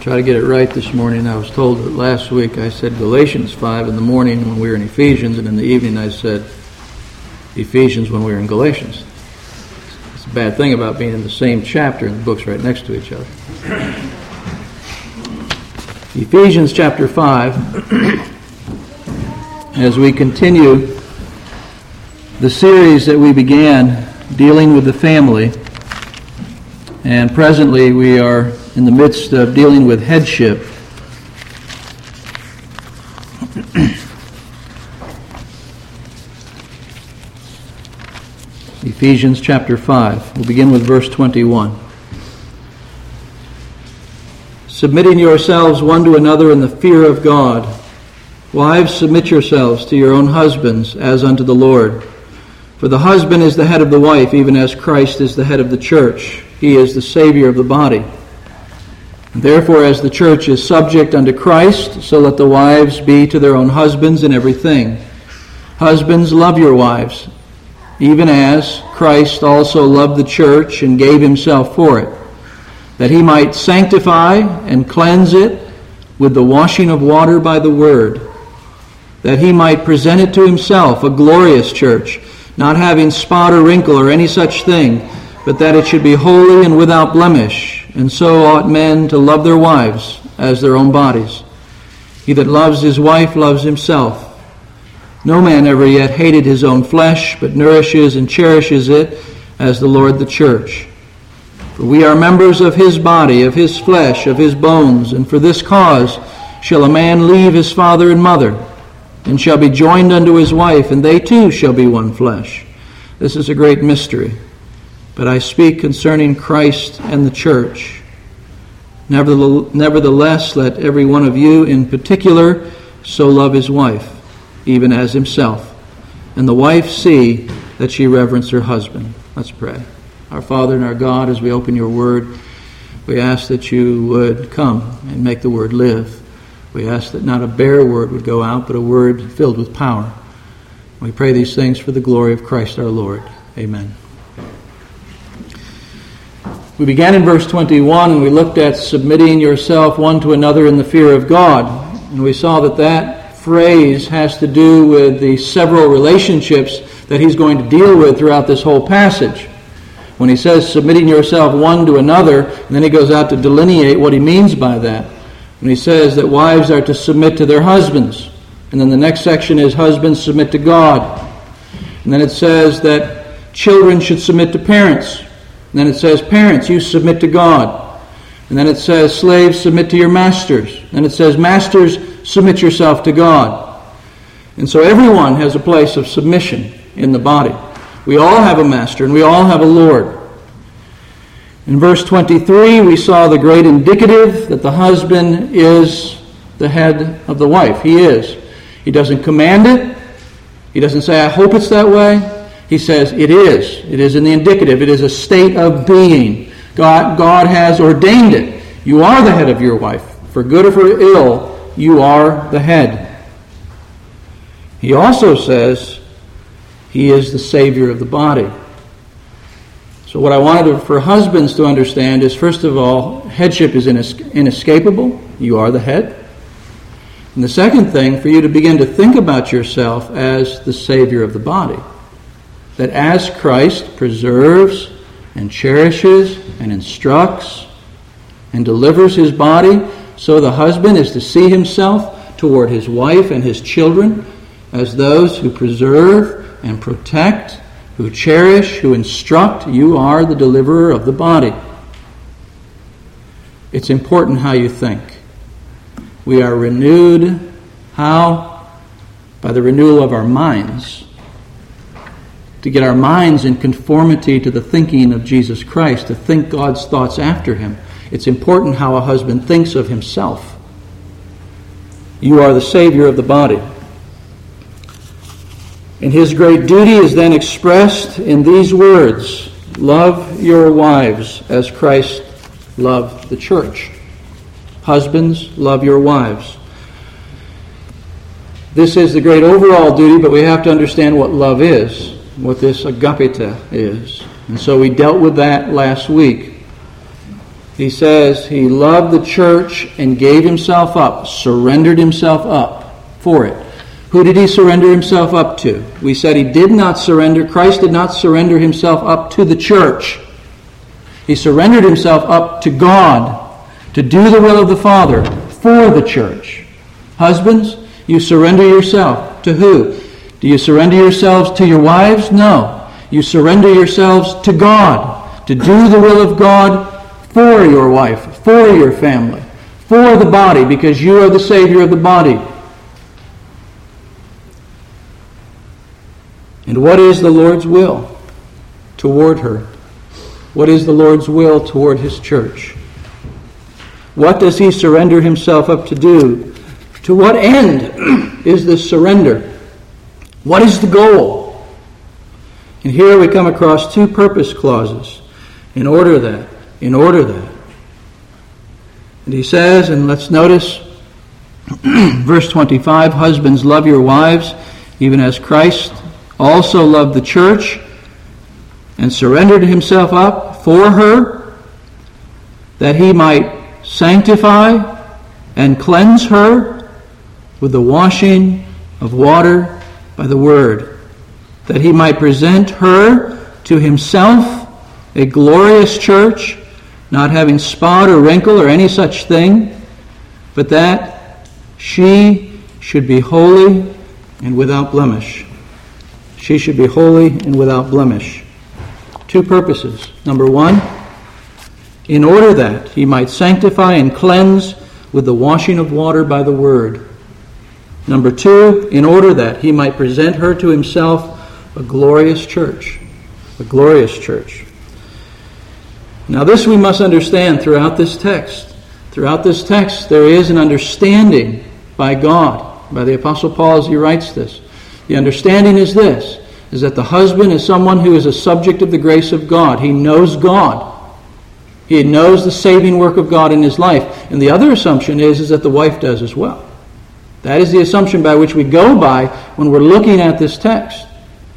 Try to get it right this morning. I was told that last week I said Galatians 5 in the morning when we were in Ephesians, and in the evening I said Ephesians when we were in Galatians. It's a bad thing about being in the same chapter and the books right next to each other. Ephesians chapter 5, as we continue the series that we began dealing with the family, and presently we are in the midst of dealing with headship. Ephesians chapter 5. We'll begin with verse 21. Submitting yourselves one to another in the fear of God. Wives, submit yourselves to your own husbands as unto the Lord. For the husband is the head of the wife, even as Christ is the head of the church. He is the Savior of the body. Therefore, as the church is subject unto Christ, so let the wives be to their own husbands in everything. Husbands, love your wives, even as Christ also loved the church and gave himself for it, that he might sanctify and cleanse it with the washing of water by the word, that he might present it to himself a glorious church, not having spot or wrinkle or any such thing, but that it should be holy and without blemish. And so ought men to love their wives as their own bodies. He that loves his wife loves himself. No man ever yet hated his own flesh, but nourishes and cherishes it, as the Lord the church. For we are members of his body, of his flesh, of his bones, and for this cause shall a man leave his father and mother, and shall be joined unto his wife, and they two shall be one flesh. This is a great mystery. But I speak concerning Christ and the church. Nevertheless, let every one of you in particular so love his wife, even as himself, and the wife see that she reverence her husband. Let's pray. Our Father and our God, as we open your word, we ask that you would come and make the word live. We ask that not a bare word would go out, but a word filled with power. We pray these things for the glory of Christ our Lord. Amen. We began in verse 21, and we looked at submitting yourself one to another in the fear of God. And we saw that that phrase has to do with the several relationships that he's going to deal with throughout this whole passage. When he says submitting yourself one to another, and then he goes out to delineate what he means by that. When he says that wives are to submit to their husbands. And then the next section is husbands submit to God. And then it says that children should submit to parents. And then it says, parents, you submit to God. And then it says, slaves, submit to your masters. And then it says, masters, submit yourself to God. And so everyone has a place of submission in the body. We all have a master and we all have a Lord. In verse 23, we saw the great indicative that the husband is the head of the wife. He is. He doesn't command it. He doesn't say, I hope it's that way. He says it is. It is in the indicative. It is a state of being. God has ordained it. You are the head of your wife. For good or for ill, you are the head. He also says he is the Savior of the body. So what I wanted for husbands to understand is, first of all, headship is inescapable. You are the head. And the second thing, for you to begin to think about yourself as the Savior of the body. That as Christ preserves and cherishes and instructs and delivers his body, so the husband is to see himself toward his wife and his children as those who preserve and protect, who cherish, who instruct. You are the deliverer of the body. It's important how you think. We are renewed. How? By the renewal of our minds. To get our minds in conformity to the thinking of Jesus Christ, to think God's thoughts after him. It's important how a husband thinks of himself. You are the Savior of the body. And his great duty is then expressed in these words, love your wives as Christ loved the church. Husbands, love your wives. This is the great overall duty, but we have to understand what love is, what this agapita is. And so we dealt with that last week. He says he loved the church and gave himself up, surrendered himself up for it. Who did he surrender himself up to? We said he did not surrender. Christ did not surrender himself up to the church. He surrendered himself up to God to do the will of the Father for the church. Husbands, you surrender yourself to who? Do you surrender yourselves to your wives? No. You surrender yourselves to God to do the will of God for your wife, for your family, for the body, because you are the Savior of the body. And what is the Lord's will toward her? What is the Lord's will toward his church? What does he surrender himself up to do? To what end is this surrender? What is the goal? And here we come across two purpose clauses. In order that. And he says, and let's notice, verse 25, husbands, love your wives, even as Christ also loved the church and surrendered himself up for her, that he might sanctify and cleanse her with the washing of water by the word, that he might present her to himself a glorious church, not having spot or wrinkle or any such thing, but that she should be holy and without blemish. She should be holy and without blemish. Two purposes. Number one, in order that he might sanctify and cleanse with the washing of water by the word. Number two, in order that he might present her to himself a glorious church. A glorious church. Now this we must understand throughout this text. Throughout this text there is an understanding by God, by the Apostle Paul as he writes this. The understanding is this, is that the husband is someone who is a subject of the grace of God. He knows God. He knows the saving work of God in his life. And the other assumption is that the wife does as well. That is the assumption by which we go by when we're looking at this text.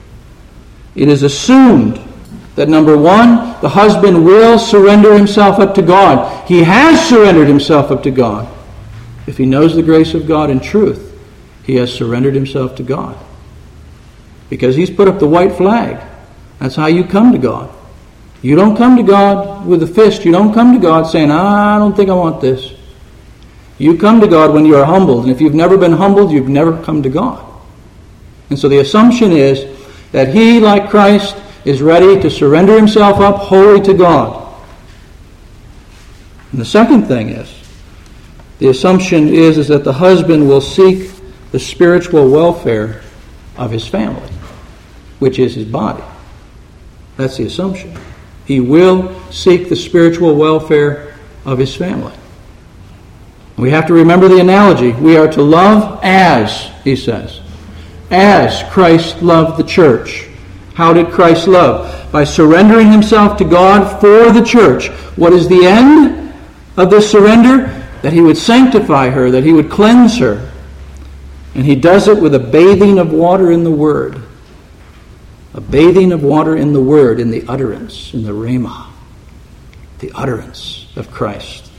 It is assumed that number one, the husband will surrender himself up to God. He has surrendered himself up to God. If he knows the grace of God in truth, he has surrendered himself to God. Because he's put up the white flag. That's how you come to God. You don't come to God with a fist. You don't come to God saying, I don't think I want this. You come to God when you are humbled. And if you've never been humbled, you've never come to God. And so the assumption is that he, like Christ, is ready to surrender himself up wholly to God. And the second thing is, the assumption is that the husband will seek the spiritual welfare of his family, which is his body. That's the assumption. He will seek the spiritual welfare of his family. We have to remember the analogy. We are to love as, he says, as Christ loved the church. How did Christ love? By surrendering himself to God for the church. What is the end of this surrender? That he would sanctify her, that he would cleanse her. And he does it with a bathing of water in the Word. A bathing of water in the Word, in the utterance, in the rhema. The utterance of Christ.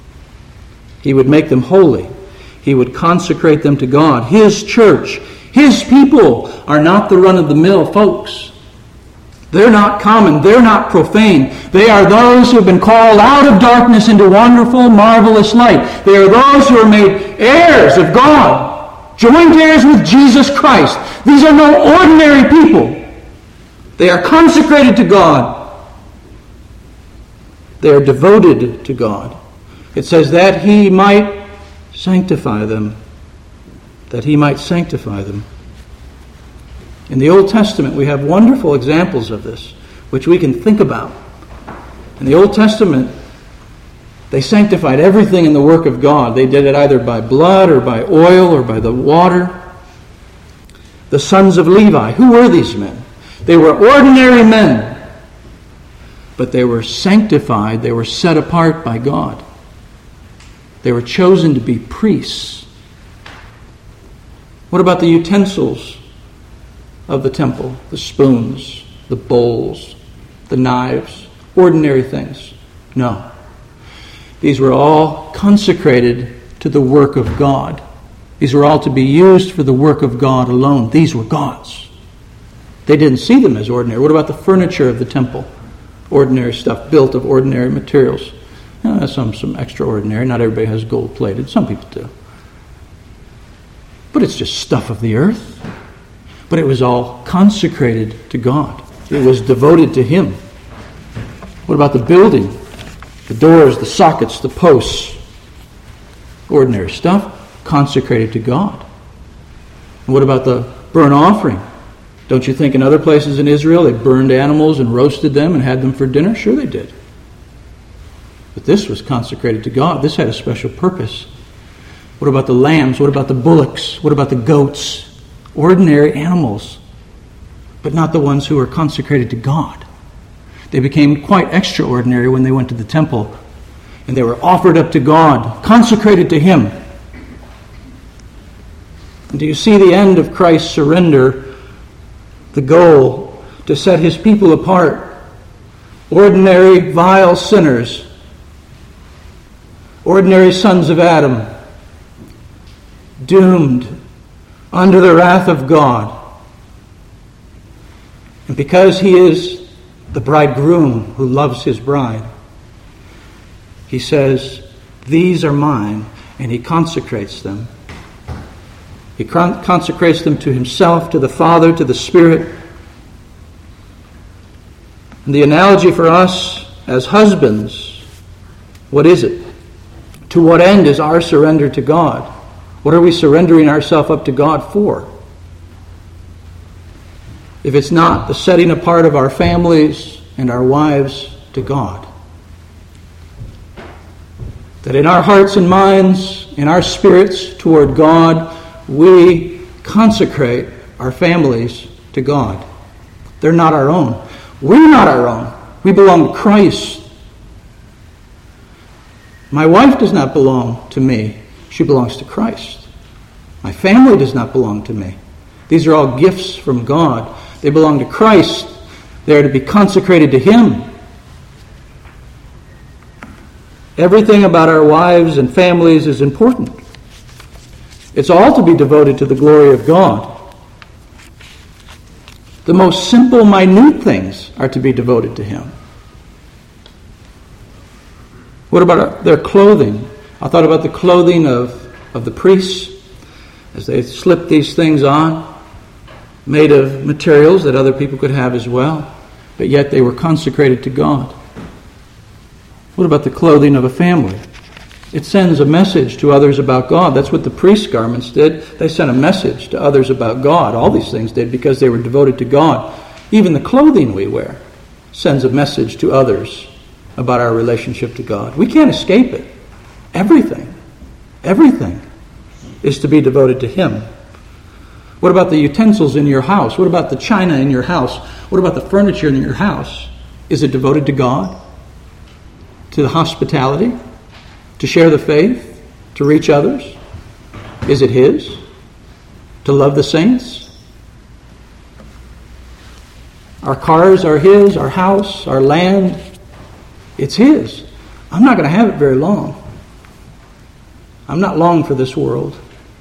He would make them holy. He would consecrate them to God. His church, his people are not the run-of-the-mill folks. They're not common. They're not profane. They are those who have been called out of darkness into wonderful, marvelous light. They are those who are made heirs of God, joint heirs with Jesus Christ. These are no ordinary people. They are consecrated to God. They are devoted to God. It says that he might sanctify them. That he might sanctify them. In the Old Testament, we have wonderful examples of this, which we can think about. In the Old Testament, they sanctified everything in the work of God. They did it either by blood or by oil or by the water. The sons of Levi, who were these men? They were ordinary men, but they were sanctified. They were set apart by God. They were chosen to be priests. What about the utensils of the temple? The spoons, the bowls, the knives, ordinary things? No. These were all consecrated to the work of God. These were all to be used for the work of God alone. These were God's. They didn't see them as ordinary. What about the furniture of the temple? Ordinary stuff, built of ordinary materials. Some extraordinary. Not everybody has gold-plated. Some people do. But it's just stuff of the earth. But it was all consecrated to God. It was devoted to Him. What about the building? The doors, the sockets, the posts. Ordinary stuff, consecrated to God. And what about the burnt offering? Don't you think in other places in Israel they burned animals and roasted them and had them for dinner? Sure they did. But this was consecrated to God. This had a special purpose. What about the lambs? What about the bullocks? What about the goats? Ordinary animals, but not the ones who are consecrated to God. They became quite extraordinary when they went to the temple, and they were offered up to God, consecrated to Him. And do you see the end of Christ's surrender? The goal to set His people apart. Ordinary, vile sinners. Ordinary sons of Adam. Doomed under the wrath of God. And because He is the bridegroom who loves His bride, He says, these are mine, and He consecrates them. He consecrates them to Himself, to the Father, to the Spirit. And the analogy for us as husbands, what is it? To what end is our surrender to God? What are we surrendering ourselves up to God for? If it's not the setting apart of our families and our wives to God. That in our hearts and minds, in our spirits toward God, we consecrate our families to God. They're not our own. We're not our own. We belong to Christ. My wife does not belong to me. She belongs to Christ. My family does not belong to me. These are all gifts from God. They belong to Christ. They are to be consecrated to Him. Everything about our wives and families is important. It's all to be devoted to the glory of God. The most simple, minute things are to be devoted to Him. What about their clothing? I thought about the clothing of the priests as they slipped these things on, made of materials that other people could have as well, but yet they were consecrated to God. What about the clothing of a family? It sends a message to others about God. That's what the priest's garments did. They sent a message to others about God. All these things did because they were devoted to God. Even the clothing we wear sends a message to others about our relationship to God. We can't escape it. Everything is to be devoted to Him. What about the utensils in your house? What about the china in your house? What about the furniture in your house? Is it devoted to God? To the hospitality? To share the faith? To reach others? Is it His? To love the saints? Our cars are His, our house, our land. It's His. I'm not going to have it very long. I'm not long for this world.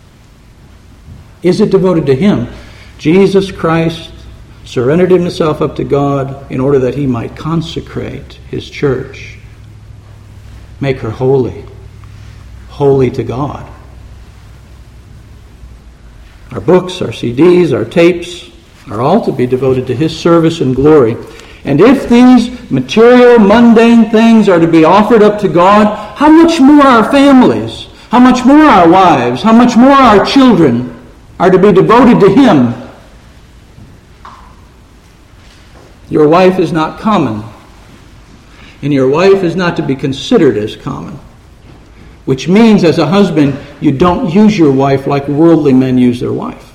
Is it devoted to Him? Jesus Christ surrendered Himself up to God in order that He might consecrate His church. Make her holy. Holy to God. Our books, our CDs, our tapes are all to be devoted to His service and glory. And if these material, mundane things are to be offered up to God, how much more our families, how much more our wives, how much more our children are to be devoted to Him. Your wife is not common, and your wife is not to be considered as common, which means as a husband, you don't use your wife like worldly men use their wife.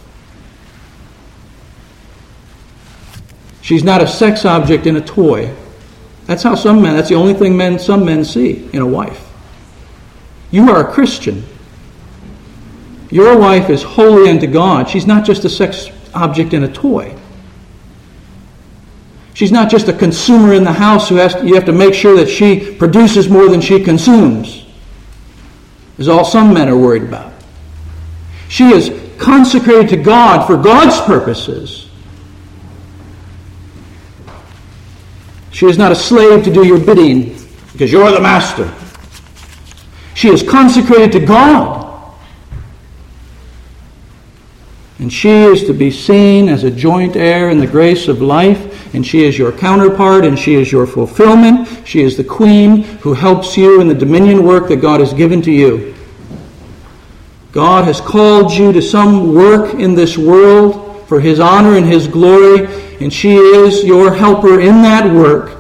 She's not a sex object and a toy. That's how that's the only thing some men see in a wife. You are a Christian. Your wife is holy unto God. She's not just a sex object and a toy. She's not just a consumer in the house you have to make sure that she produces more than she consumes, is all some men are worried about. She is consecrated to God for God's purposes. She is not a slave to do your bidding because you're the master. She is consecrated to God. And she is to be seen as a joint heir in the grace of life, and she is your counterpart, and she is your fulfillment. She is the queen who helps you in the dominion work that God has given to you. God has called you to some work in this world for His honor and His glory, and she is your helper in that work.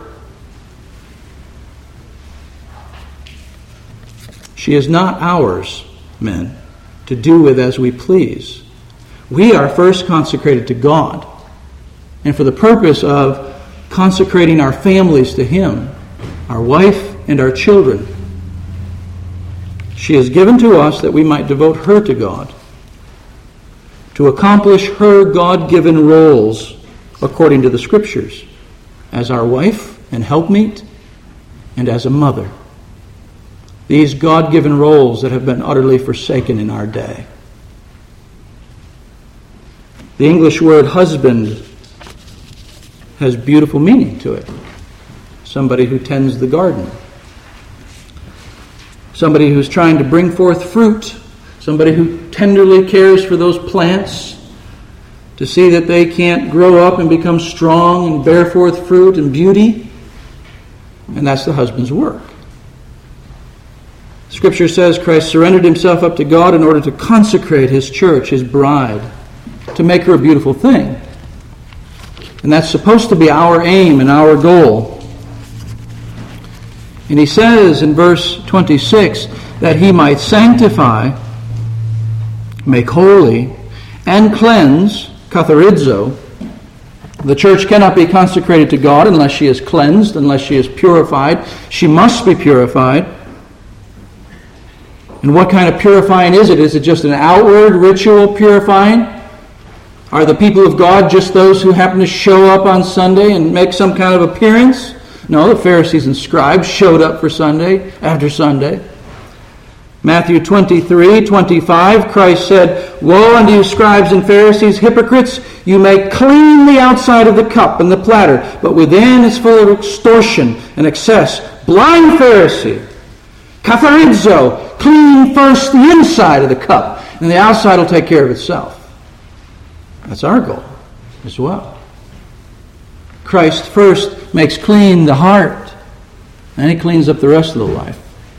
She is not ours, men, to do with as we please. We are first consecrated to God, and for the purpose of consecrating our families to Him, our wife and our children. She is given to us that we might devote her to God, to accomplish her God-given roles according to the Scriptures, as our wife and helpmeet, and as a mother. These God-given roles that have been utterly forsaken in our day. The English word husband has beautiful meaning to it. Somebody who tends the garden. Somebody who's trying to bring forth fruit. Somebody who tenderly cares for those plants to see that they can't grow up and become strong and bear forth fruit and beauty. And that's the husband's work. Scripture says Christ surrendered Himself up to God in order to consecrate His church, His bride, to make her a beautiful thing. And that's supposed to be our aim and our goal. And He says in verse 26 that He might sanctify, make holy, and cleanse, katharizo. The church cannot be consecrated to God unless she is cleansed, unless she is purified. She must be purified. And what kind of purifying is it? Is it just an outward ritual purifying? Are the people of God just those who happen to show up on Sunday and make some kind of appearance? No, the Pharisees and scribes showed up for Sunday after Sunday. Matthew 23:25, Christ said, "Woe unto you, scribes and Pharisees, hypocrites! You make clean the outside of the cup and the platter, but within is full of extortion and excess. Blind Pharisee! Katharizo! Clean first the inside of the cup, and the outside will take care of itself." That's our goal as well. Christ first makes clean the heart, and He cleans up the rest of the life.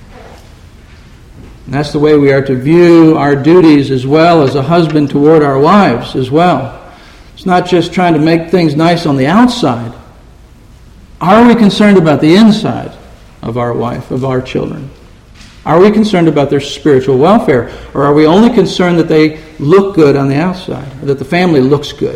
And that's the way we are to view our duties as well as a husband toward our wives as well. It's not just trying to make things nice on the outside. Are we concerned about the inside of our wife, of our children? Are we concerned about their spiritual welfare? Or are we only concerned that they look good on the outside, or that the family looks good?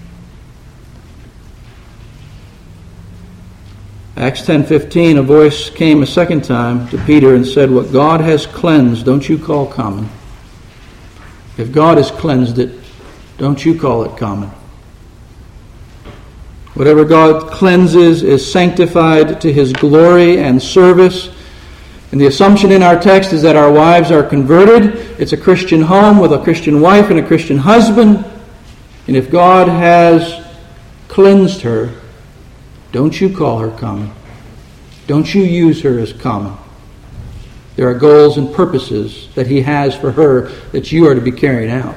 Acts 10:15, a voice came a second time to Peter and said, "What God has cleansed, don't you call common." If God has cleansed it, don't you call it common. Whatever God cleanses is sanctified to His glory and service. And the assumption in our text is that our wives are converted. It's a Christian home with a Christian wife and a Christian husband. And if God has cleansed her, don't you call her common. Don't you use her as common. There are goals and purposes that He has for her that you are to be carrying out.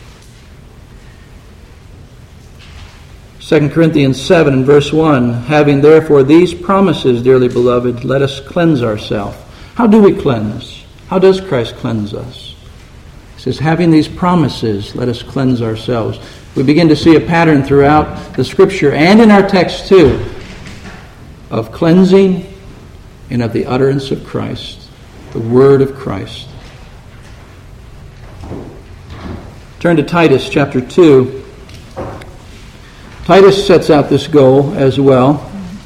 2 Corinthians 7 and verse 1, "Having therefore these promises, dearly beloved, let us cleanse ourselves." How do we cleanse? How does Christ cleanse us? He says, having these promises, let us cleanse ourselves. We begin to see a pattern throughout the Scripture and in our text too of cleansing and of the utterance of Christ, the Word of Christ. Turn to Titus chapter 2. Titus sets out this goal as well.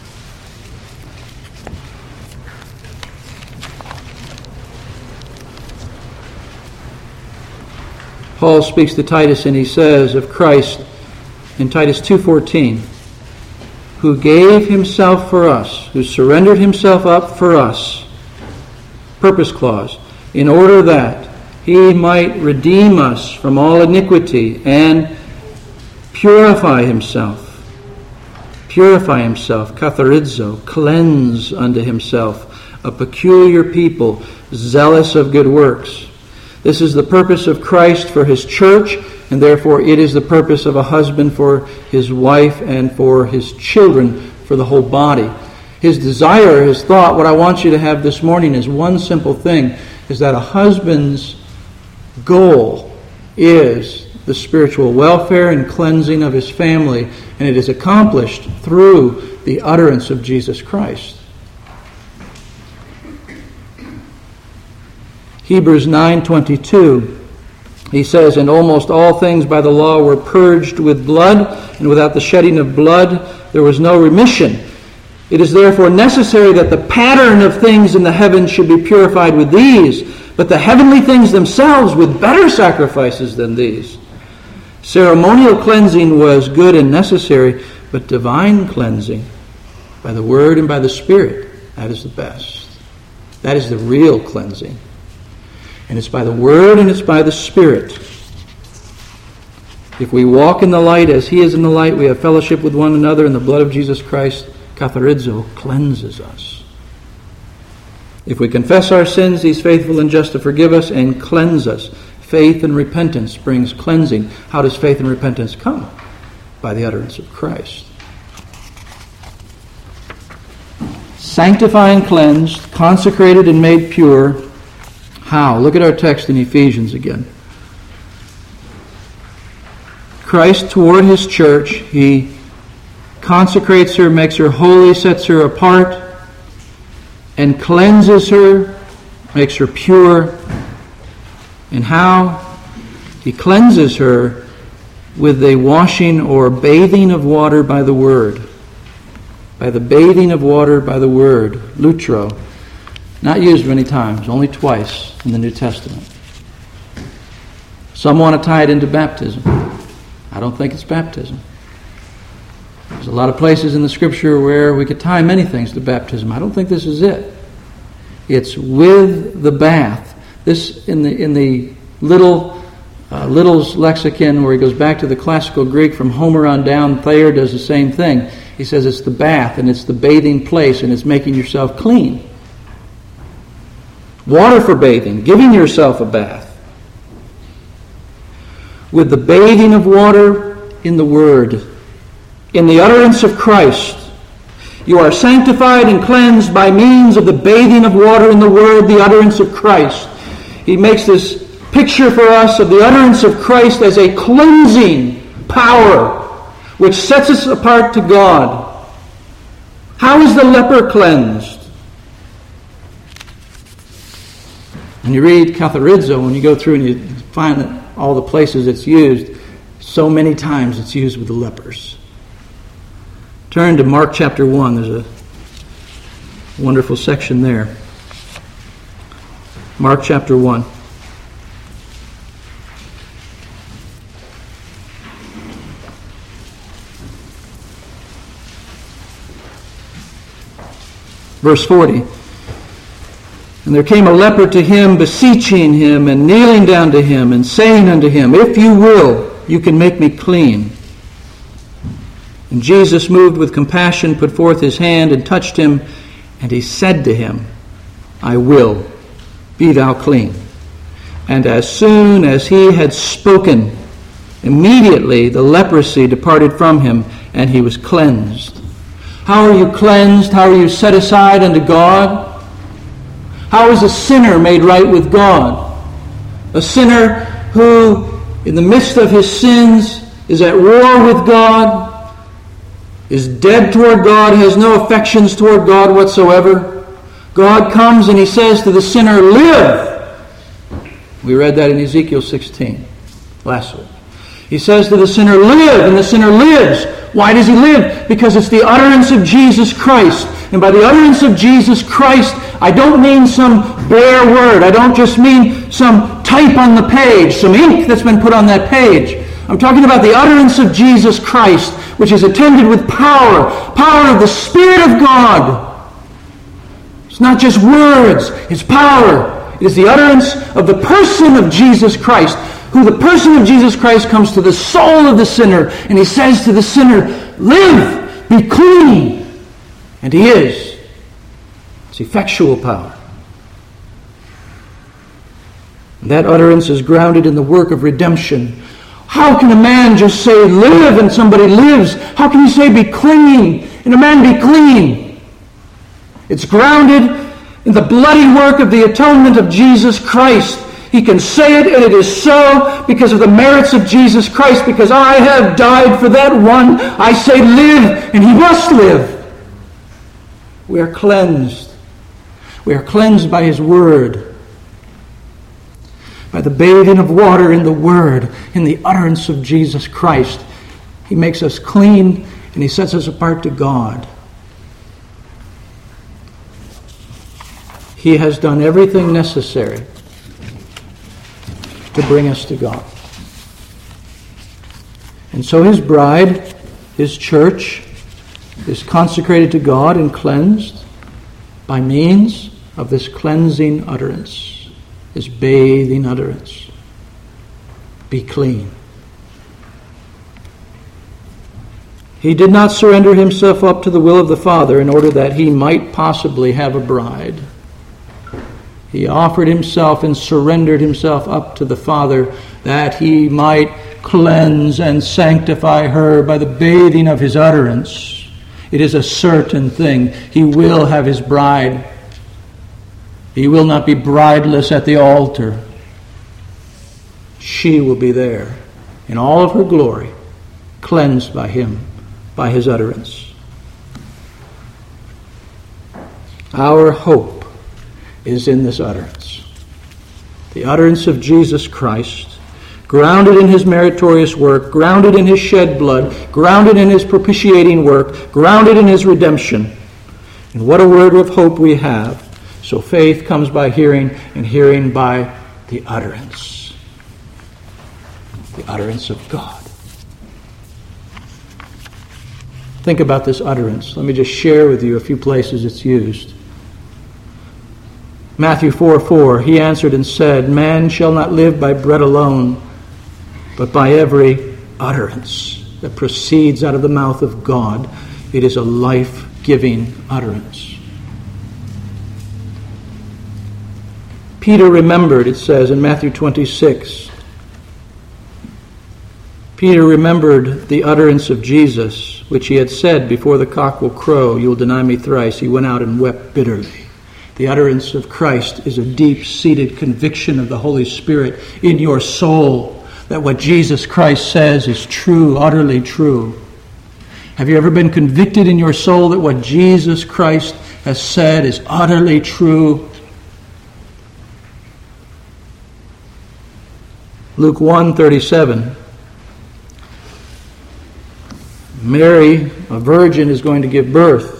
Paul speaks to Titus and he says of Christ in Titus 2:14, who gave himself for us, who surrendered himself up for us, purpose clause, in order that he might redeem us from all iniquity and purify himself, katharizo, cleanse unto himself a peculiar people, zealous of good works. This is the purpose of Christ for his church, and therefore it is the purpose of a husband for his wife and for his children, for the whole body. His desire, his thought, what I want you to have this morning is one simple thing, is that a husband's goal is the spiritual welfare and cleansing of his family, and it is accomplished through the utterance of Jesus Christ. Hebrews 9:22, he says, "And almost all things by the law were purged with blood, and without the shedding of blood there was no remission. It is therefore necessary that the pattern of things in the heavens should be purified with these, but the heavenly things themselves with better sacrifices than these." Ceremonial cleansing was good and necessary, but divine cleansing by the Word and by the Spirit, that is the best. That is the real cleansing. And it's by the Word and it's by the Spirit. If we walk in the light as He is in the light, we have fellowship with one another, and the blood of Jesus Christ, katharizo, cleanses us. If we confess our sins, He's faithful and just to forgive us and cleanse us. Faith and repentance brings cleansing. How does faith and repentance come? By the utterance of Christ. Sanctified and cleansed, consecrated and made pure. How? Look at our text in Ephesians again. Christ toward His church, He consecrates her, makes her holy, sets her apart, and cleanses her, makes her pure. And how? He cleanses her with a washing or bathing of water by the Word. By the bathing of water by the Word, lutro. Not used many times, only twice in the New Testament. Some want to tie it into baptism. I don't think it's baptism. There's a lot of places in the Scripture where we could tie many things to baptism. I don't think this is it. It's with the bath. This in the Little's lexicon, where he goes back to the classical Greek from Homer on down. Thayer does the same thing. He says it's the bath and it's the bathing place and it's making yourself clean. Water for bathing, giving yourself a bath. With the bathing of water in the Word, in the utterance of Christ, you are sanctified and cleansed by means of the bathing of water in the Word, the utterance of Christ. He makes this picture for us of the utterance of Christ as a cleansing power which sets us apart to God. How is the leper cleansed? When you read katharizo, when you go through and you find that all the places it's used, so many times it's used with the lepers. Turn to Mark chapter 1. There's a wonderful section there. Mark chapter 1. Verse 40. And there came a leper to him, beseeching him, and kneeling down to him, and saying unto him, If you will, you can make me clean. And Jesus, moved with compassion, put forth his hand and touched him, and he said to him, I will, be thou clean. And as soon as he had spoken, immediately the leprosy departed from him, and he was cleansed. How are you cleansed? How are you set aside unto God? How is a sinner made right with God? A sinner who, in the midst of his sins, is at war with God, is dead toward God, has no affections toward God whatsoever. God comes and he says to the sinner, live. We read that in Ezekiel 16 last week. He says to the sinner, live, and the sinner lives. Why does he live? Because it's the utterance of Jesus Christ. And by the utterance of Jesus Christ, I don't mean some bare word. I don't just mean some type on the page, some ink that's been put on that page. I'm talking about the utterance of Jesus Christ, which is attended with power of the Spirit of God. It's not just words, it's power. It is the utterance of the person of Jesus Christ, who the person of Jesus Christ comes to the soul of the sinner, and he says to the sinner, live, be clean. And he is. It's effectual power. That utterance is grounded in the work of redemption. How can a man just say live and somebody lives? How can you say be clean and a man be clean? It's grounded in the bloody work of the atonement of Jesus Christ. He can say it, and it is so because of the merits of Jesus Christ, because I have died for that one. I say live, and he must live. We are cleansed. We are cleansed by his word, by the bathing of water in the word, in the utterance of Jesus Christ. He makes us clean, and he sets us apart to God. He has done everything necessary to bring us to God. And so his bride, his church, is consecrated to God and cleansed by means of this cleansing utterance, this bathing utterance. Be clean. He did not surrender himself up to the will of the Father in order that he might possibly have a bride. He offered himself and surrendered himself up to the Father that he might cleanse and sanctify her by the bathing of his utterance. It is a certain thing. He will have his bride. He will not be brideless at the altar. She will be there in all of her glory, cleansed by him, by his utterance. Our hope is in this utterance. The utterance of Jesus Christ, grounded in his meritorious work, grounded in his shed blood, grounded in his propitiating work, grounded in his redemption. And what a word of hope we have. So faith comes by hearing, and hearing by the utterance. The utterance of God. Think about this utterance. Let me just share with you a few places it's used. Matthew 4:4, he answered and said, man shall not live by bread alone, but by every utterance that proceeds out of the mouth of God. It is a life-giving utterance. Peter remembered, it says in Matthew 26. Peter remembered the utterance of Jesus, which he had said, before the cock will crow, you will deny me thrice. He went out and wept bitterly. The utterance of Christ is a deep-seated conviction of the Holy Spirit in your soul that what Jesus Christ says is true, utterly true. Have you ever been convicted in your soul that what Jesus Christ has said is utterly true? Luke 1:37. Mary, a virgin, is going to give birth.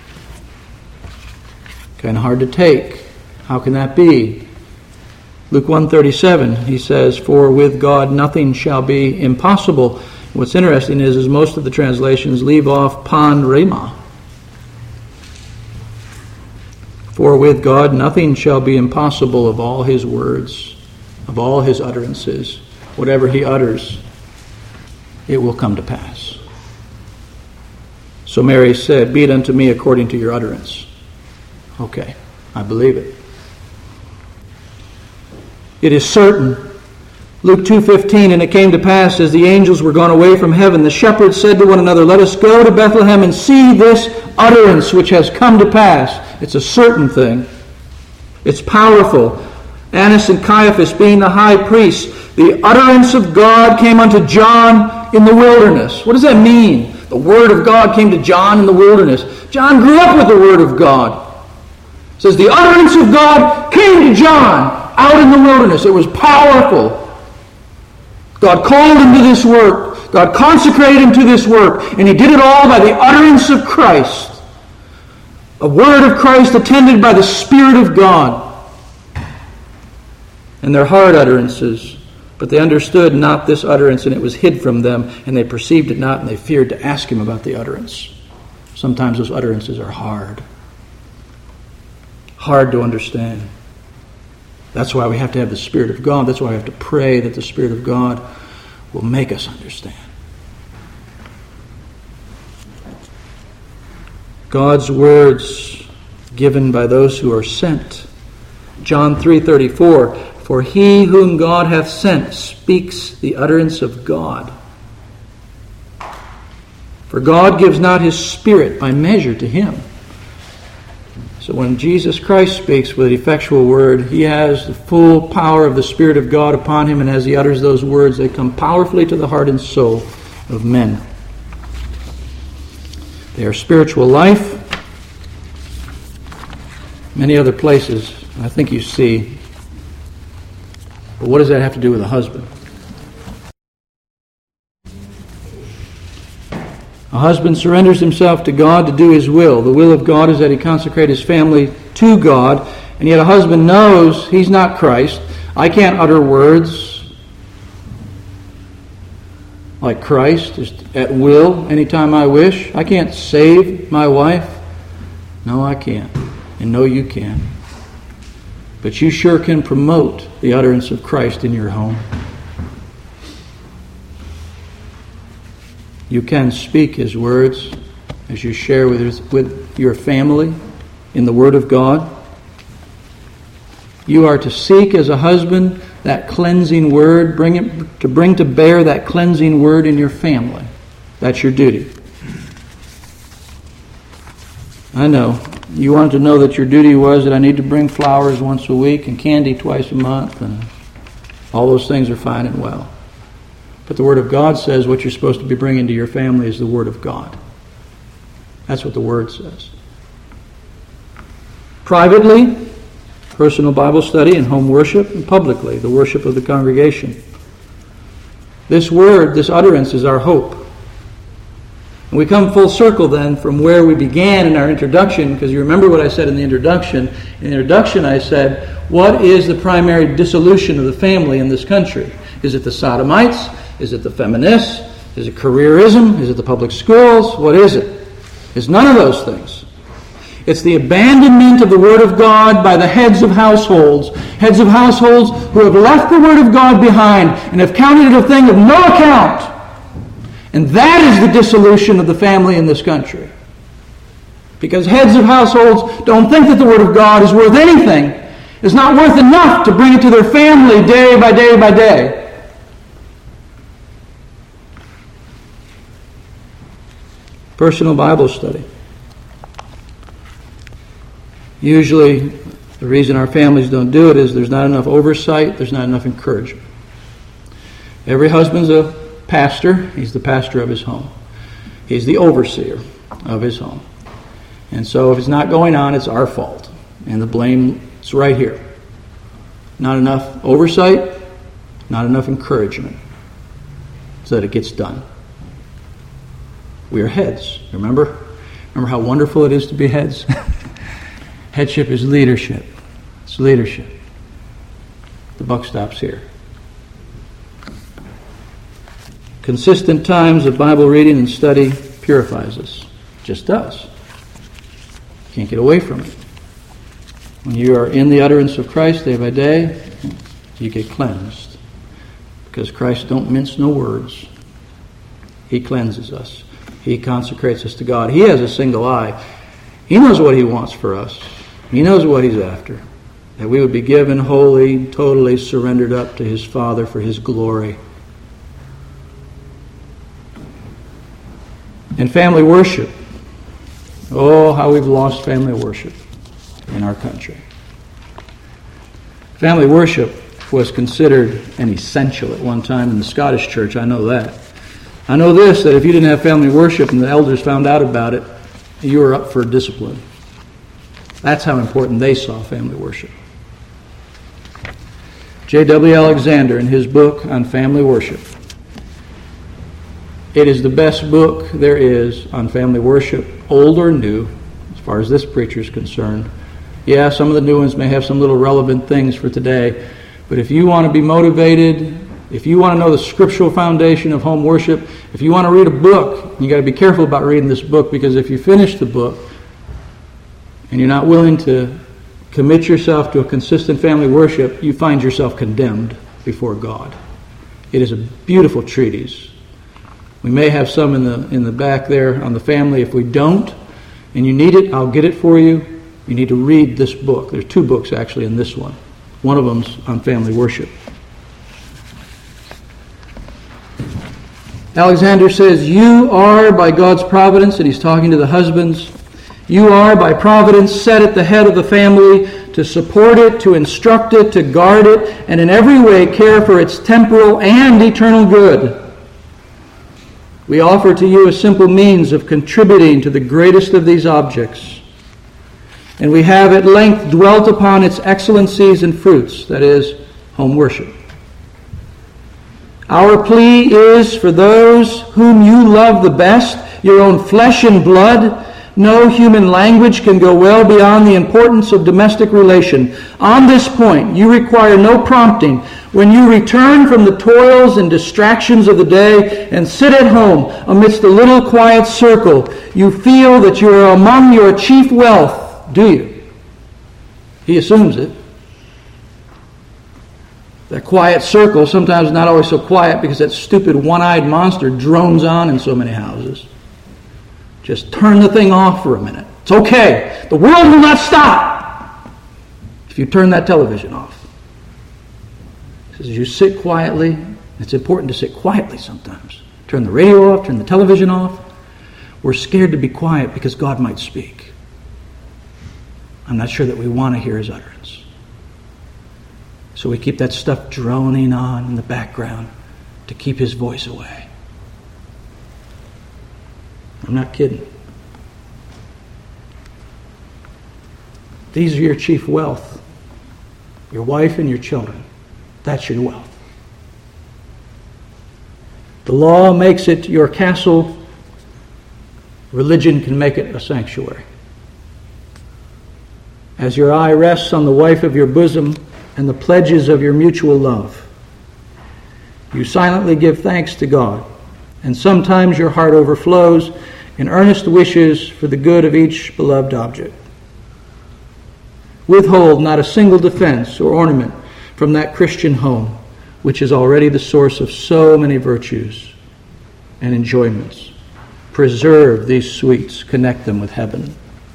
Kind of hard to take. How can that be? Luke 1:37, he says, for with God nothing shall be impossible. What's interesting is most of the translations leave off pan rhema. For with God nothing shall be impossible of all his words, of all his utterances. Whatever he utters, it will come to pass. So Mary said, be it unto me according to your utterance. Okay, I believe it. It is certain. Luke 2:15, and it came to pass as the angels were gone away from heaven, the shepherds said to one another, let us go to Bethlehem and see this utterance which has come to pass. It's a certain thing. It's powerful. Annas and Caiaphas being the high priests, the utterance of God came unto John in the wilderness. What does that mean? The word of God came to John in the wilderness. John grew up with the word of God. It says the utterance of God came to John out in the wilderness. It was powerful. God called him to this work. God consecrated him to this work. And he did it all by the utterance of Christ. A word of Christ attended by the Spirit of God. And their hard utterances But they understood not this utterance, and it was hid from them, and they perceived it not, and they feared to ask him about the utterance. Sometimes those utterances are hard to understand. That's why we have to have the Spirit of God. That's why we have to pray that the Spirit of God will make us understand. God's words given by those who are sent. John 3:34, for he whom God hath sent speaks the utterance of God. For God gives not his Spirit by measure to him. So when Jesus Christ speaks with an effectual word, he has the full power of the Spirit of God upon him, and as he utters those words, they come powerfully to the heart and soul of men. They are spiritual life. Many other places, I think you see. But what does that have to do with a husband? A husband surrenders himself to God to do his will. The will of God is that he consecrate his family to God, and yet a husband knows he's not Christ. I can't utter words like Christ, just at will, anytime I wish. I can't save my wife. No, I can't. And no, you can't. But you sure can promote the utterance of Christ in your home. You can speak his words as you share with your family in the Word of God. You are to seek as a husband that cleansing word, bring to bear that cleansing word in your family. That's your duty. I know. You wanted to know that your duty was that I need to bring flowers once a week and candy twice a month, and all those things are fine and well. But the Word of God says what you're supposed to be bringing to your family is the Word of God. That's what the Word says. Privately, personal Bible study and home worship, and publicly, the worship of the congregation. This word, this utterance, is our hope. And we come full circle then from where we began in our introduction, because you remember what I said in the introduction. In the introduction I said, what is the primary dissolution of the family in this country? Is it the sodomites? Is it the feminists? Is it careerism? Is it the public schools? What is it? It's none of those things. It's the abandonment of the Word of God by the heads of households who have left the Word of God behind and have counted it a thing of no account. And that is the dissolution of the family in this country. Because heads of households don't think that the Word of God is worth anything. It's not worth enough to bring it to their family day by day by day. Personal Bible study. Usually, the reason our families don't do it is there's not enough oversight, there's not enough encouragement. Every husband's a pastor. He's the pastor of his home. He's the overseer of his home. And so if it's not going on, it's our fault. And the blame is right here. Not enough oversight, not enough encouragement so that it gets done. We are heads, remember? Remember how wonderful it is to be heads? Headship is leadership. It's leadership. The buck stops here. Consistent times of Bible reading and study purifies us. It just does. Can't get away from it. When you are in the utterance of Christ day by day, you get cleansed. Because Christ don't mince no words. He cleanses us. He consecrates us to God. He has a single eye. He knows what He wants for us. He knows what He's after. That we would be given wholly, totally surrendered up to His Father for His glory. And family worship. Oh, how we've lost family worship in our country. Family worship was considered an essential at one time in the Scottish church. I know that. I know this, that if you didn't have family worship and the elders found out about it, you were up for discipline. That's how important they saw family worship. J.W. Alexander, in his book on family worship, it is the best book there is on family worship, old or new, as far as this preacher is concerned. Yeah, some of the new ones may have some little relevant things for today, but if you want to be motivated If you want to know the scriptural foundation of home worship, if you want to read a book, you got to be careful about reading this book, because if you finish the book and you're not willing to commit yourself to a consistent family worship, you find yourself condemned before God. It is a beautiful treatise. We may have some in the back there on the family. If we don't, and you need it, I'll get it for you. You need to read this book. There's 2 books actually in this one. One of them's on family worship. Alexander says, you are by God's providence, and he's talking to the husbands, you are by providence set at the head of the family to support it, to instruct it, to guard it, and in every way care for its temporal and eternal good. We offer to you a simple means of contributing to the greatest of these objects, and we have at length dwelt upon its excellencies and fruits, that is, home worship. Our plea is for those whom you love the best, your own flesh and blood. No human language can go well beyond the importance of domestic relation. On this point, you require no prompting. When you return from the toils and distractions of the day and sit at home amidst a little quiet circle, you feel that you are among your chief wealth, do you? He assumes it. That quiet circle, sometimes not always so quiet because that stupid one-eyed monster drones on in so many houses. Just turn the thing off for a minute. It's okay. The world will not stop if you turn that television off. He says, you sit quietly. It's important to sit quietly sometimes. Turn the radio off, turn the television off. We're scared to be quiet because God might speak. I'm not sure that we want to hear his utterance. So we keep that stuff droning on in the background to keep his voice away. I'm not kidding. These are your chief wealth. Your wife and your children. That's your wealth. The law makes it your castle. Religion can make it a sanctuary. As your eye rests on the wife of your bosom and the pledges of your mutual love, you silently give thanks to God, and sometimes your heart overflows in earnest wishes for the good of each beloved object. Withhold not a single defense or ornament from that Christian home, which is already the source of so many virtues and enjoyments. Preserve these sweets, connect them with heaven.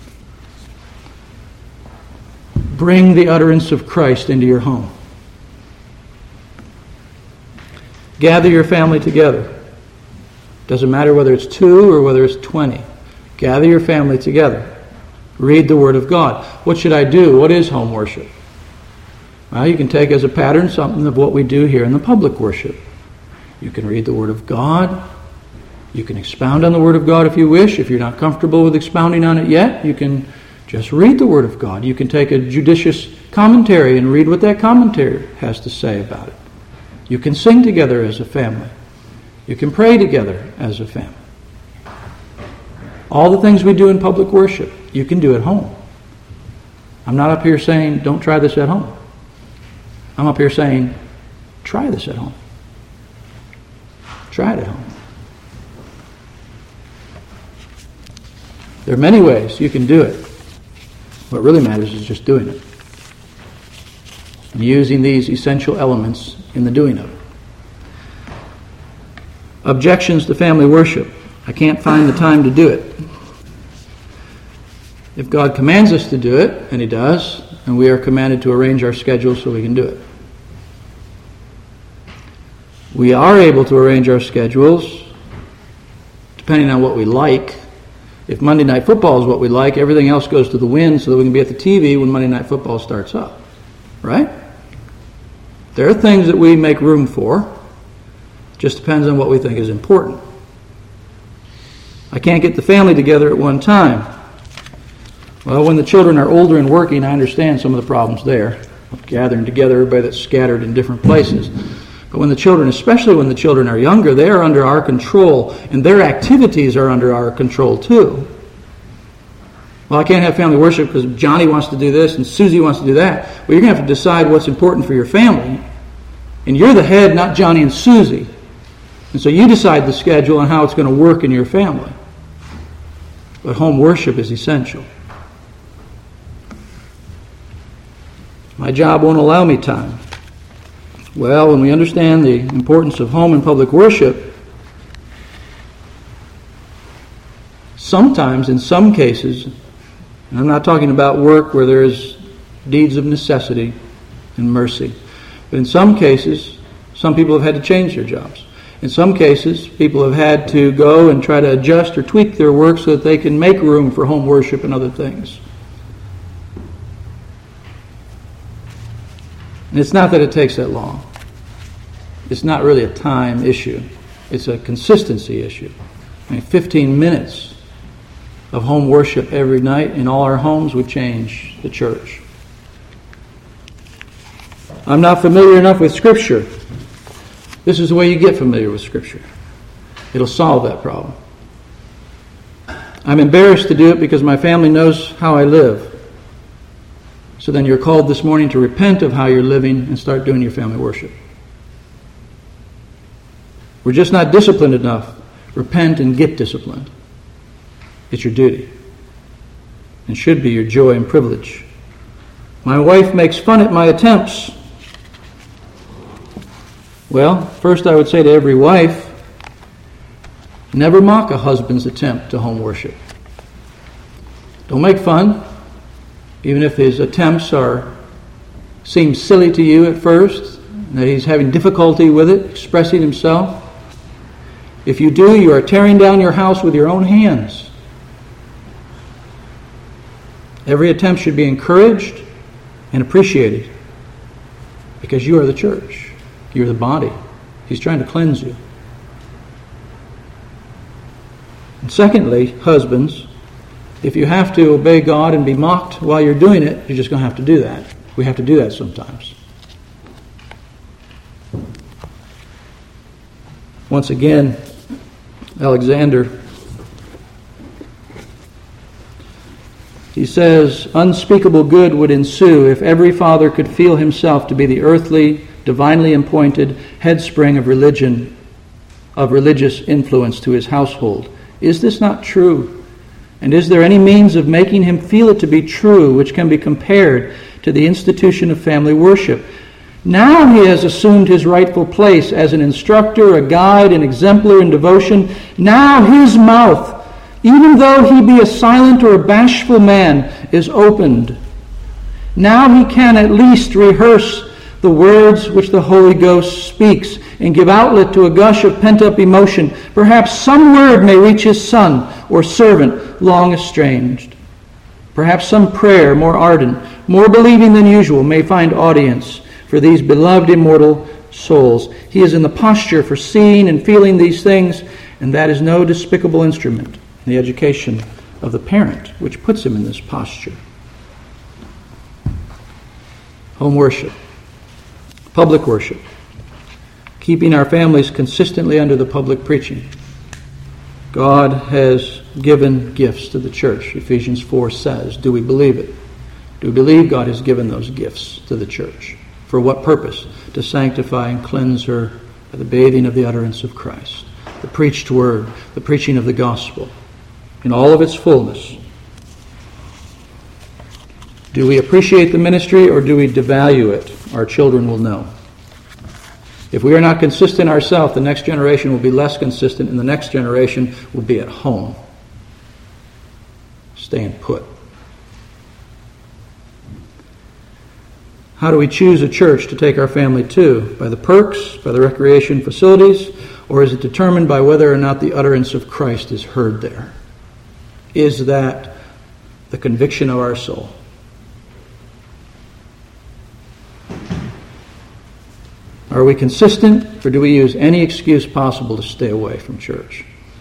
Bring the utterance of Christ into your home. Gather your family together. Doesn't matter whether it's 2 or whether it's 20. Gather your family together. Read the Word of God. What should I do? What is home worship? Well, you can take as a pattern something of what we do here in the public worship. You can read the Word of God. You can expound on the Word of God if you wish. If you're not comfortable with expounding on it yet, you can just read the Word of God. You can take a judicious commentary and read what that commentary has to say about it. You can sing together as a family. You can pray together as a family. All the things we do in public worship, you can do at home. I'm not up here saying, don't try this at home. I'm up here saying, try this at home. Try it at home. There are many ways you can do it. What really matters is just doing it. And using these essential elements in the doing of it. Objections to family worship. I can't find the time to do it. If God commands us to do it, and he does, and we are commanded to arrange our schedule so we can do it. We are able to arrange our schedules depending on what we like. If Monday Night Football is what we like, everything else goes to the wind so that we can be at the TV when Monday Night Football starts up. Right? There are things that we make room for. Just depends on what we think is important. I can't get the family together at one time. Well, when the children are older and working, I understand some of the problems there. Gathering together everybody that's scattered in different places. But when the children, especially when the children are younger, they are under our control, and their activities are under our control too. Well, I can't have family worship because Johnny wants to do this and Susie wants to do that. Well, you're going to have to decide what's important for your family. And you're the head, not Johnny and Susie. And so you decide the schedule and how it's going to work in your family. But home worship is essential. My job won't allow me time. Well, when we understand the importance of home and public worship, sometimes, in some cases, and I'm not talking about work where there is deeds of necessity and mercy, but in some cases, some people have had to change their jobs. In some cases, people have had to go and try to adjust or tweak their work so that they can make room for home worship and other things. And it's not that it takes that long. It's not really a time issue. It's a consistency issue. 15 minutes of home worship every night in all our homes would change the church. I'm not familiar enough with Scripture. This is the way you get familiar with Scripture. It'll solve that problem. I'm embarrassed to do it because my family knows how I live. So then you're called this morning to repent of how you're living and start doing your family worship. We're just not disciplined enough. Repent and get disciplined. It's your duty. And should be your joy and privilege. My wife makes fun at my attempts. Well, first I would say to every wife, never mock a husband's attempt to home worship. Don't make fun, even if his attempts seem silly to you at first, that he's having difficulty with it, expressing himself. If you do, you are tearing down your house with your own hands. Every attempt should be encouraged and appreciated because you are the church. You're the body. He's trying to cleanse you. And secondly, husbands, if you have to obey God and be mocked while you're doing it, you're just going to have to do that. We have to do that sometimes. Once again, Alexander, he says, unspeakable good would ensue if every father could feel himself to be the earthly, divinely appointed headspring of religion, of religious influence to his household. Is this not true? And is there any means of making him feel it to be true which can be compared to the institution of family worship? Now he has assumed his rightful place as an instructor, a guide, an exemplar in devotion. Now his mouth, even though he be a silent or a bashful man, is opened. Now he can at least rehearse the words which the Holy Ghost speaks and give outlet to a gush of pent-up emotion. Perhaps some word may reach his son or servant long estranged. Perhaps some prayer more ardent, more believing than usual, may find audience for these beloved immortal souls. He is in the posture for seeing and feeling these things, and that is no despicable instrument in the education of the parent, which puts him in this posture. Home worship. Public worship. Keeping our families consistently under the public preaching. God has given gifts to the church. Ephesians 4 says, do we believe it? Do we believe God has given those gifts to the church? For what purpose? To sanctify and cleanse her by the bathing of the utterance of Christ. The preached word, the preaching of the gospel in all of its fullness. Do we appreciate the ministry or do we devalue it? Our children will know. If we are not consistent ourselves, the next generation will be less consistent, and the next generation will be at home, staying put. How do we choose a church to take our family to? By the perks, by the recreation facilities, or is it determined by whether or not the utterance of Christ is heard there? Is that the conviction of our soul? Are we consistent, or do we use any excuse possible to stay away from church?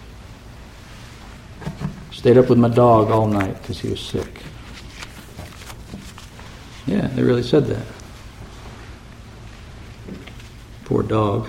Stayed up with my dog all night because he was sick. Yeah, they really said that. Poor dog.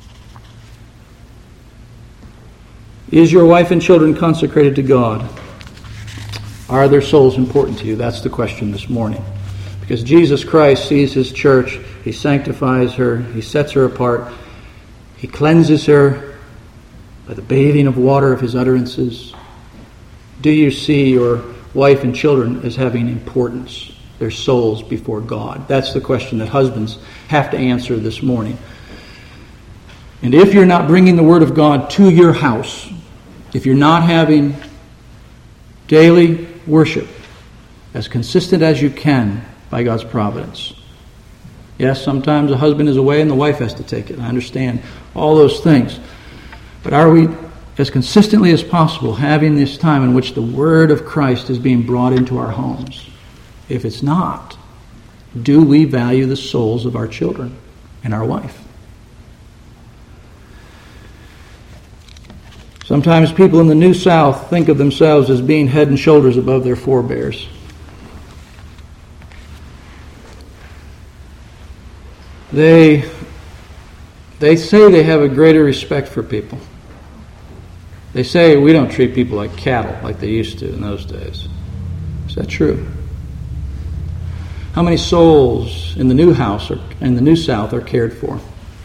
Is your wife and children consecrated to God? Are their souls important to you? That's the question this morning. Because Jesus Christ sees his church He sanctifies her. He sets her apart. He cleanses her by the bathing of water of his utterances. Do you see your wife and children as having importance, their souls before God? That's the question that husbands have to answer this morning. And if you're not bringing the Word of God to your house, if you're not having daily worship as consistent as you can by God's providence. Yes, sometimes the husband is away and the wife has to take it. I understand all those things. But are we, as consistently as possible, having this time in which the Word of Christ is being brought into our homes? If it's not, do we value the souls of our children and our wife? Sometimes people in the New South think of themselves as being head and shoulders above their forebears. They say they have a greater respect for people. They say we don't treat people like cattle like they used to in those days. Is that true? How many souls in the New House or in the New South are cared for?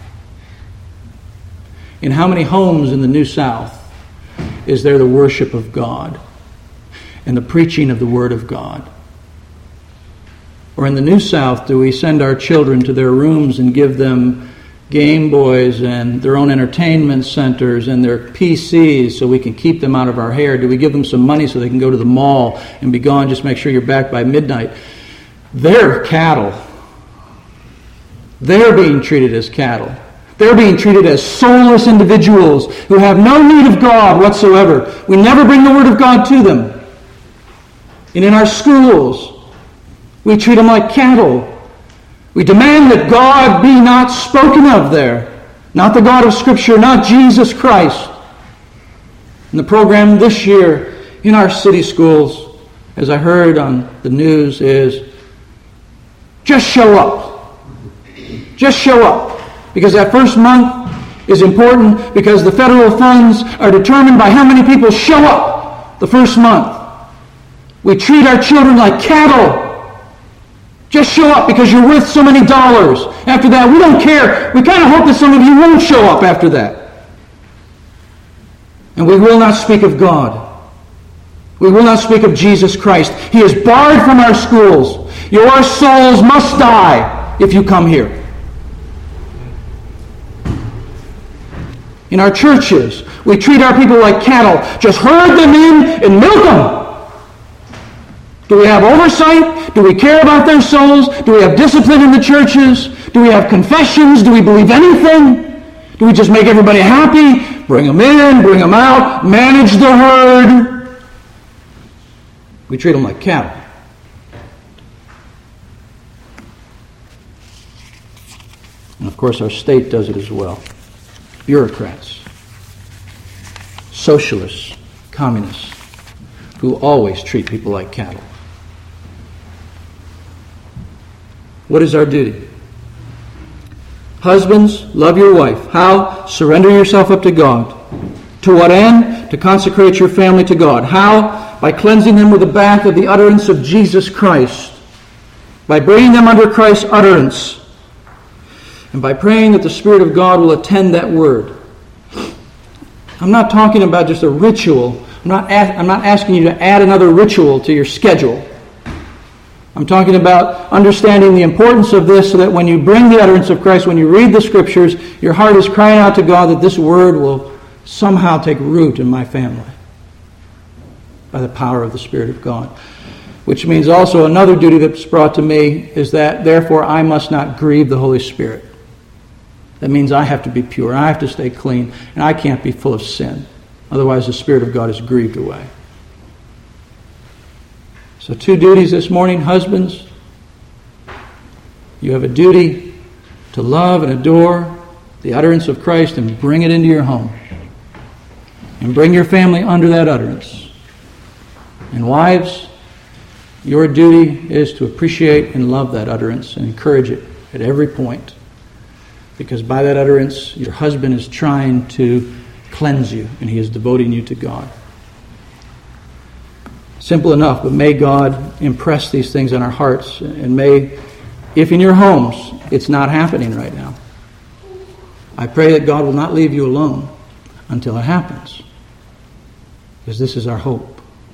In how many homes in the New South is there the worship of God and the preaching of the Word of God? Or in the New South, do we send our children to their rooms and give them Game Boys and their own entertainment centers and their PCs so we can keep them out of our hair? Do we give them some money so they can go to the mall and be gone, just make sure you're back by midnight? They're cattle. They're being treated as cattle. They're being treated as soulless individuals who have no need of God whatsoever. We never bring the Word of God to them. And in our schools, we treat them like cattle. We demand that God be not spoken of there. Not the God of Scripture, not Jesus Christ. And the program this year in our city schools, as I heard on the news, is just show up. Just show up. Because that first month is important because the federal funds are determined by how many people show up the first month. We treat our children like cattle. Just show up because you're worth so many dollars. After that, we don't care. We kind of hope that some of you won't show up after that. And we will not speak of God. We will not speak of Jesus Christ. He is barred from our schools. Your souls must die if you come here. In our churches, we treat our people like cattle. Just herd them in and milk them. Do we have oversight? Do we care about their souls? Do we have discipline in the churches? Do we have confessions? Do we believe anything? Do we just make everybody happy? Bring them in, bring them out, manage the herd? We treat them like cattle. And of course our state does it as well. Bureaucrats, socialists, communists, who always treat people like cattle. What is our duty? Husbands, love your wife. How? Surrender yourself up to God. To what end? To consecrate your family to God. How? By cleansing them with the bath of the utterance of Jesus Christ. By bringing them under Christ's utterance. And by praying that the Spirit of God will attend that word. I'm not talking about just a ritual. I'm not asking you to add another ritual to your schedule. I'm talking about understanding the importance of this so that when you bring the utterance of Christ, when you read the Scriptures, your heart is crying out to God that this word will somehow take root in my family by the power of the Spirit of God. Which means also another duty that's brought to me is that, therefore, I must not grieve the Holy Spirit. That means I have to be pure, I have to stay clean, and I can't be full of sin. Otherwise, the Spirit of God is grieved away. So 2 duties this morning, husbands. You have a duty to love and adore the utterance of Christ and bring it into your home. And bring your family under that utterance. And wives, your duty is to appreciate and love that utterance and encourage it at every point. Because by that utterance, your husband is trying to cleanse you and he is devoting you to God. Simple enough, but may God impress these things on our hearts, and may if in your homes it's not happening right now, I pray that God will not leave you alone until it happens, because this is our hope.